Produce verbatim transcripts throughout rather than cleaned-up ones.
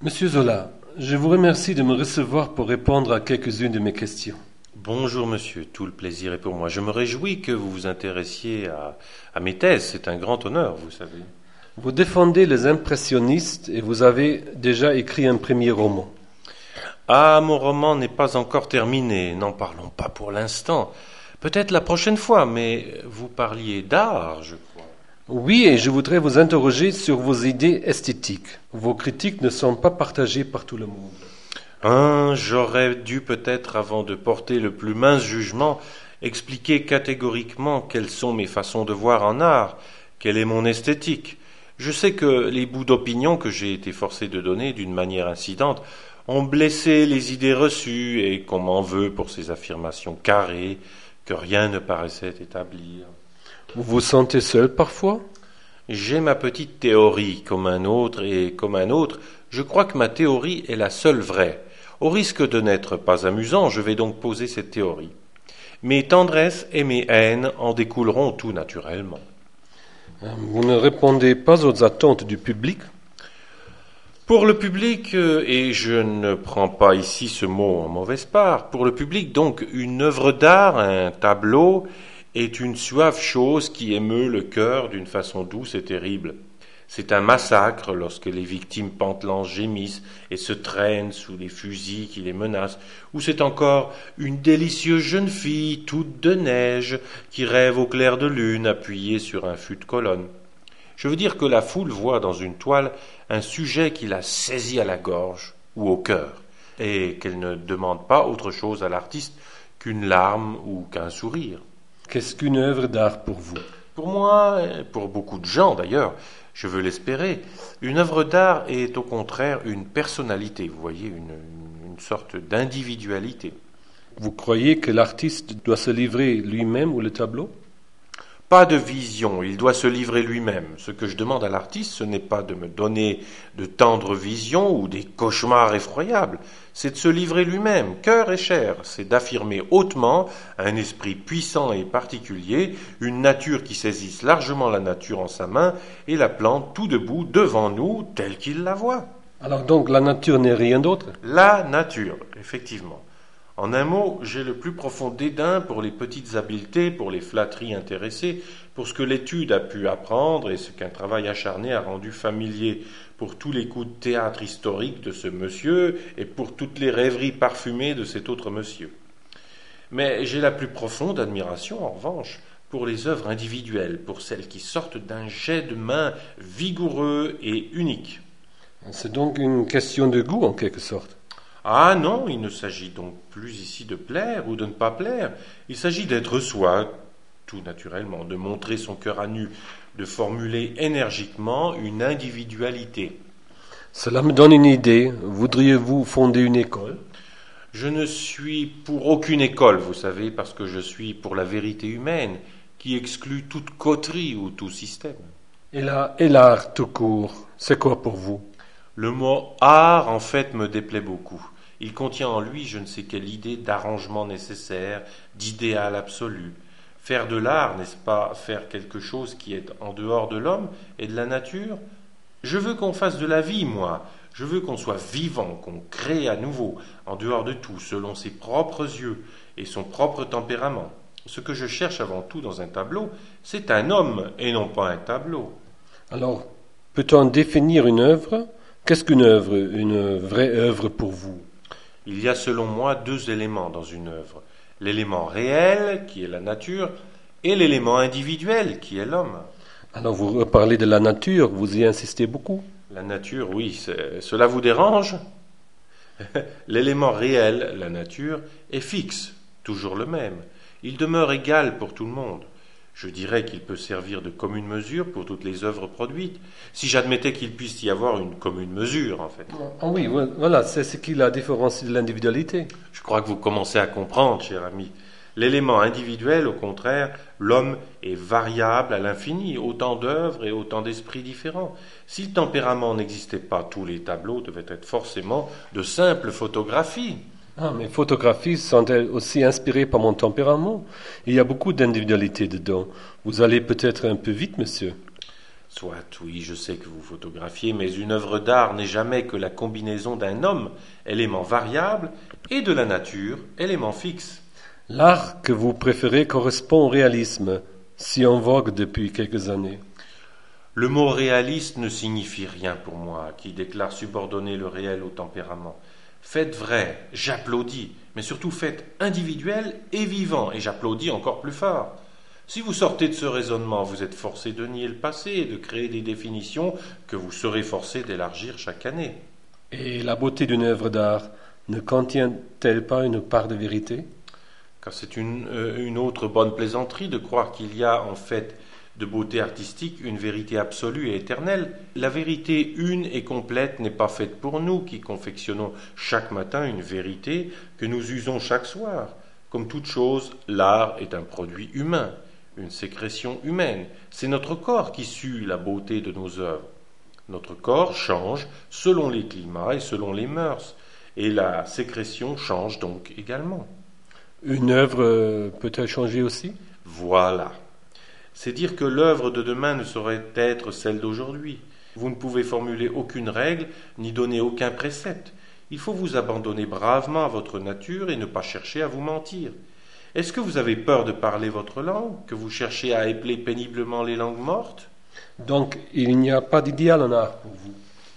Monsieur Zola, je vous remercie de me recevoir pour répondre à quelques-unes de mes questions. Bonjour monsieur, tout le plaisir est pour moi. Je me réjouis que vous vous intéressiez à, à mes thèses, c'est un grand honneur, vous savez. Vous défendez les impressionnistes et vous avez déjà écrit un premier roman. Ah, mon roman n'est pas encore terminé, n'en parlons pas pour l'instant. Peut-être la prochaine fois, mais vous parliez d'art, je crois. Oui, et je voudrais vous interroger sur vos idées esthétiques. Vos critiques ne sont pas partagées par tout le monde. Hein, j'aurais dû peut-être, avant de porter le plus mince jugement, expliquer catégoriquement quelles sont mes façons de voir en art, quelle est mon esthétique. Je sais que les bouts d'opinion que j'ai été forcé de donner d'une manière incidente ont blessé les idées reçues et qu'on m'en veut pour ces affirmations carrées que rien ne paraissait établir. Vous vous sentez seul parfois? J'ai ma petite théorie comme un autre et comme un autre, je crois que ma théorie est la seule vraie. Au risque de n'être pas amusant, je vais donc poser cette théorie. Mes tendresses et mes haines en découleront tout naturellement. Vous ne répondez pas aux attentes du public? Pour le public, et je ne prends pas ici ce mot en mauvaise part, pour le public donc une œuvre d'art, un tableau, est une suave chose qui émeut le cœur d'une façon douce et terrible. C'est un massacre lorsque les victimes pantelantes gémissent et se traînent sous les fusils qui les menacent, ou c'est encore une délicieuse jeune fille toute de neige qui rêve au clair de lune appuyée sur un fût de colonne. Je veux dire que la foule voit dans une toile un sujet qui la saisit à la gorge ou au cœur, et qu'elle ne demande pas autre chose à l'artiste qu'une larme ou qu'un sourire. Qu'est-ce qu'une œuvre d'art pour vous? Pour moi, et pour beaucoup de gens d'ailleurs, je veux l'espérer, une œuvre d'art est au contraire une personnalité, vous voyez, une, une sorte d'individualité. Vous croyez que l'artiste doit se livrer lui-même ou le tableau? Pas de vision, il doit se livrer lui-même. Ce que je demande à l'artiste, ce n'est pas de me donner de tendres visions ou des cauchemars effroyables, c'est de se livrer lui-même, cœur et chair, c'est d'affirmer hautement un esprit puissant et particulier, une nature qui saisisse largement la nature en sa main et la plante tout debout devant nous, telle qu'il la voit. Alors donc la nature n'est rien d'autre? La nature, effectivement. En un mot, j'ai le plus profond dédain pour les petites habiletés, pour les flatteries intéressées, pour ce que l'étude a pu apprendre et ce qu'un travail acharné a rendu familier, pour tous les coups de théâtre historique de ce monsieur et pour toutes les rêveries parfumées de cet autre monsieur. Mais j'ai la plus profonde admiration, en revanche, pour les œuvres individuelles, pour celles qui sortent d'un jet de main vigoureux et unique. C'est donc une question de goût en quelque sorte. Ah non, il ne s'agit donc plus ici de plaire ou de ne pas plaire, il s'agit d'être soi, tout naturellement, de montrer son cœur à nu, de formuler énergiquement une individualité. Cela me donne une idée. Voudriez-vous fonder une école? Je ne suis pour aucune école, vous savez, parce que je suis pour la vérité humaine, qui exclut toute coterie ou tout système. Et la- et l'art tout court, c'est quoi pour vous? Le mot art, en fait, me déplaît beaucoup. Il contient en lui je ne sais quelle idée d'arrangement nécessaire, d'idéal absolu. Faire de l'art, n'est-ce pas faire quelque chose qui est en dehors de l'homme et de la nature? Je veux qu'on fasse de la vie, moi. Je veux qu'on soit vivant, qu'on crée à nouveau, en dehors de tout, selon ses propres yeux et son propre tempérament. Ce que je cherche avant tout dans un tableau, c'est un homme et non pas un tableau. Alors, peut-on définir une œuvre? Qu'est-ce qu'une œuvre, une vraie œuvre pour vous? Il y a selon moi deux éléments dans une œuvre. L'élément réel, qui est la nature, et l'élément individuel, qui est l'homme. Alors vous parlez de la nature, vous y insistez beaucoup. La nature, oui, c'est- cela vous dérange? L'élément réel, la nature, est fixe, toujours le même. Il demeure égal pour tout le monde. Je dirais qu'il peut servir de commune mesure pour toutes les œuvres produites, si j'admettais qu'il puisse y avoir une commune mesure, en fait. Ah oui, voilà, c'est ce qui la différencie de l'individualité. Je crois que vous commencez à comprendre, cher ami. L'élément individuel, au contraire, l'homme est variable à l'infini, autant d'œuvres et autant d'esprits différents. Si le tempérament n'existait pas, tous les tableaux devaient être forcément de simples photographies. Ah, mes photographies sont-elles aussi inspirées par mon tempérament? Il y a beaucoup d'individualité dedans. Vous allez peut-être un peu vite, monsieur. Soit, oui, je sais que vous photographiez, mais une œuvre d'art n'est jamais que la combinaison d'un homme, élément variable, et de la nature, élément fixe. L'art que vous préférez correspond au réalisme, si en vogue depuis quelques années. Le mot réaliste ne signifie rien pour moi, qui déclare subordonner le réel au tempérament. Faites vrai, j'applaudis, mais surtout faites individuel et vivant, et j'applaudis encore plus fort. Si vous sortez de ce raisonnement, vous êtes forcé de nier le passé et de créer des définitions que vous serez forcé d'élargir chaque année. Et la beauté d'une œuvre d'art ne contient-elle pas une part de vérité? Car c'est une, euh, une autre bonne plaisanterie de croire qu'il y a en fait de beauté artistique une vérité absolue et éternelle. La vérité une et complète n'est pas faite pour nous qui confectionnons chaque matin une vérité que nous usons chaque soir. Comme toute chose, l'art est un produit humain, une sécrétion humaine. C'est notre corps qui sue la beauté de nos œuvres. Notre corps change selon les climats et selon les mœurs, et la sécrétion change donc également. Une œuvre peut-elle changer aussi? Voilà. C'est dire que l'œuvre de demain ne saurait être celle d'aujourd'hui. Vous ne pouvez formuler aucune règle, ni donner aucun précepte. Il faut vous abandonner bravement à votre nature et ne pas chercher à vous mentir. Est-ce que vous avez peur de parler votre langue, que vous cherchez à épeler péniblement les langues mortes? Donc, il n'y a pas d'idéal en art pour vous?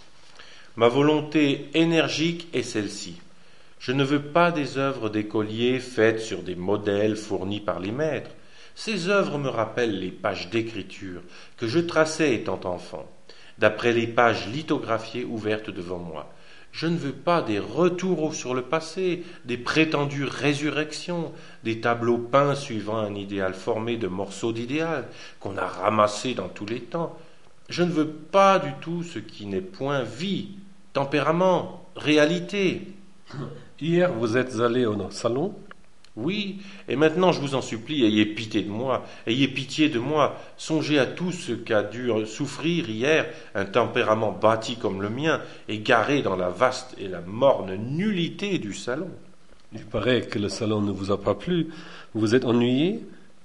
Ma volonté énergique est celle-ci. Je ne veux pas des œuvres d'écoliers faites sur des modèles fournis par les maîtres. Ces œuvres me rappellent les pages d'écriture que je traçais étant enfant, d'après les pages lithographiées ouvertes devant moi. Je ne veux pas des retours sur le passé, des prétendues résurrections, des tableaux peints suivant un idéal formé de morceaux d'idéal qu'on a ramassés dans tous les temps. Je ne veux pas du tout ce qui n'est point vie, tempérament, réalité. Hier, vous êtes allé au salon? Oui, et maintenant je vous en supplie, ayez pitié de moi, ayez pitié de moi, songez à tout ce qu'a dû souffrir hier un tempérament bâti comme le mien, égaré dans la vaste et la morne nullité du salon. Il paraît que le salon ne vous a pas plu, vous vous êtes ennuyé?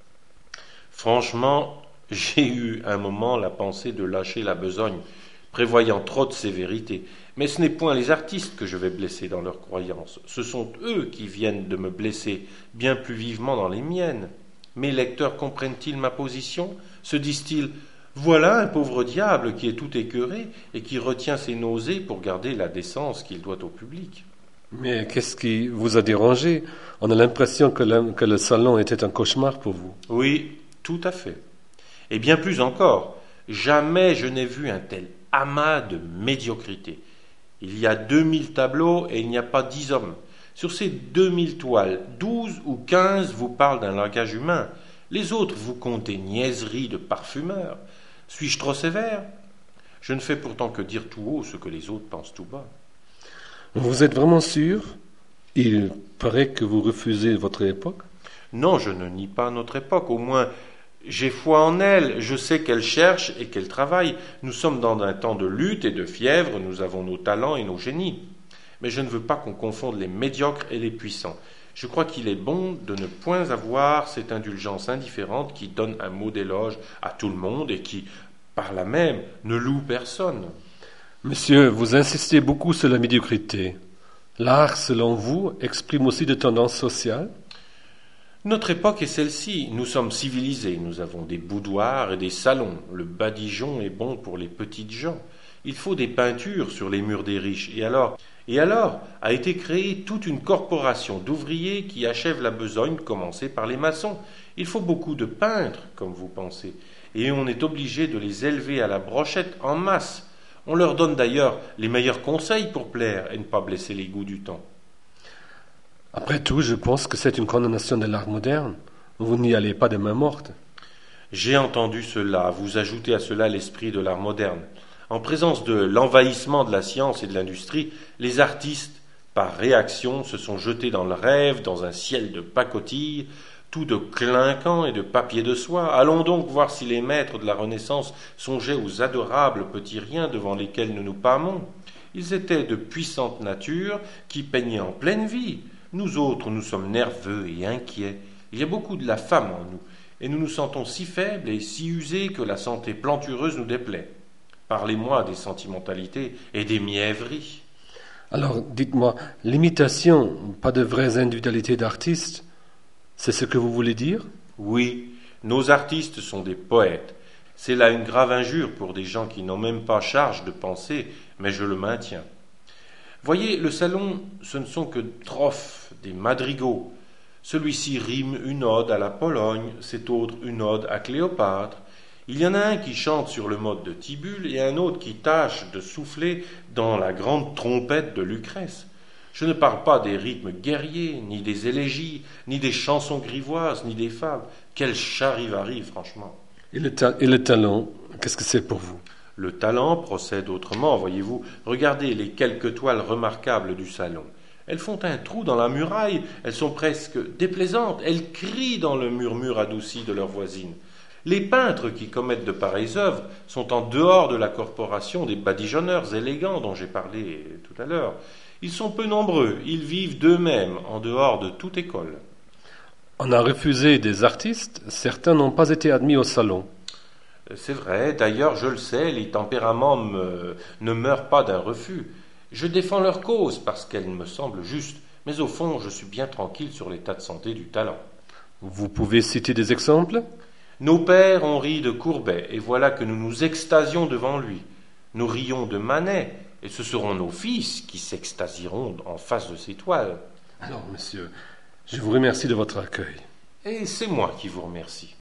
Franchement, j'ai eu un moment la pensée de lâcher la besogne, prévoyant trop de sévérité. Mais ce n'est point les artistes que je vais blesser dans leurs croyances, ce sont eux qui viennent de me blesser bien plus vivement dans les miennes. Mes lecteurs comprennent-ils ma position? Se disent-ils « Voilà un pauvre diable qui est tout écœuré et qui retient ses nausées pour garder la décence qu'il doit au public. » Mais qu'est-ce qui vous a dérangé? On a l'impression que le, que le salon était un cauchemar pour vous. Oui, tout à fait. Et bien plus encore, jamais je n'ai vu un tel amas de médiocrité. Il y a deux mille tableaux et il n'y a pas dix hommes. Sur ces deux mille toiles, douze ou quinze vous parlent d'un langage humain. Les autres vous content des niaiseries de parfumeurs. Suis-je trop sévère? Je ne fais pourtant que dire tout haut ce que les autres pensent tout bas. Vous êtes vraiment sûr? Il paraît que vous refusez votre époque. Non, je ne nie pas notre époque. Au moins, j'ai foi en elle, je sais qu'elle cherche et qu'elle travaille. Nous sommes dans un temps de lutte et de fièvre, nous avons nos talents et nos génies. Mais je ne veux pas qu'on confonde les médiocres et les puissants. Je crois qu'il est bon de ne point avoir cette indulgence indifférente qui donne un mot d'éloge à tout le monde et qui, par là même, ne loue personne. Monsieur, vous insistez beaucoup sur la médiocrité. L'art, selon vous, exprime aussi des tendances sociales? Notre époque est celle-ci. Nous sommes civilisés, nous avons des boudoirs et des salons. Le badigeon est bon pour les petites gens. Il faut des peintures sur les murs des riches. Et alors, et alors a été créée toute une corporation d'ouvriers qui achève la besogne commencée par les maçons. Il faut beaucoup de peintres, comme vous pensez, et on est obligé de les élever à la brochette en masse. On leur donne d'ailleurs les meilleurs conseils pour plaire et ne pas blesser les goûts du temps. Après tout, je pense que c'est une condamnation de l'art moderne. Vous n'y allez pas de main morte. J'ai entendu cela. Vous ajoutez à cela l'esprit de l'art moderne. En présence de l'envahissement de la science et de l'industrie, les artistes, par réaction, se sont jetés dans le rêve, dans un ciel de pacotille, tout de clinquant et de papier de soie. Allons donc voir si les maîtres de la Renaissance songeaient aux adorables petits riens devant lesquels nous nous pâmons. Ils étaient de puissantes natures qui peignaient en pleine vie. Nous autres, nous sommes nerveux et inquiets. Il y a beaucoup de la femme en nous. Et nous nous sentons si faibles et si usés que la santé plantureuse nous déplaît. Parlez-moi des sentimentalités et des mièvreries. Alors, dites-moi, l'imitation, pas de vraies individualités d'artistes, c'est ce que vous voulez dire? Oui, nos artistes sont des poètes. C'est là une grave injure pour des gens qui n'ont même pas charge de penser, mais je le maintiens. Voyez, le salon, ce ne sont que trophes, des madrigaux. Celui-ci rime une ode à la Pologne, cet autre une ode à Cléopâtre. Il y en a un qui chante sur le mode de Tibulle et un autre qui tâche de souffler dans la grande trompette de Lucrèce. Je ne parle pas des rythmes guerriers, ni des élégies, ni des chansons grivoises, ni des fables. Quel charivari, franchement. Et le, ta- et le talent, qu'est-ce que c'est pour vous? Le talent procède autrement, voyez-vous. Regardez les quelques toiles remarquables du salon. Elles font un trou dans la muraille, elles sont presque déplaisantes, elles crient dans le murmure adouci de leurs voisines. Les peintres qui commettent de pareilles œuvres sont en dehors de la corporation des badigeonneurs élégants dont j'ai parlé tout à l'heure. Ils sont peu nombreux, ils vivent d'eux-mêmes en dehors de toute école. On a refusé des artistes, certains n'ont pas été admis au salon. C'est vrai, d'ailleurs je le sais, les tempéraments me, ne meurent pas d'un refus. Je défends leur cause parce qu'elle me semble juste, mais au fond je suis bien tranquille sur l'état de santé du talent. Vous pouvez citer des exemples? Nos pères ont ri de Courbet, et voilà que nous nous extasions devant lui. Nous rions de Manet, et ce seront nos fils qui s'extasieront en face de ces toiles. Alors, monsieur, je vous remercie de votre accueil. Et c'est moi qui vous remercie.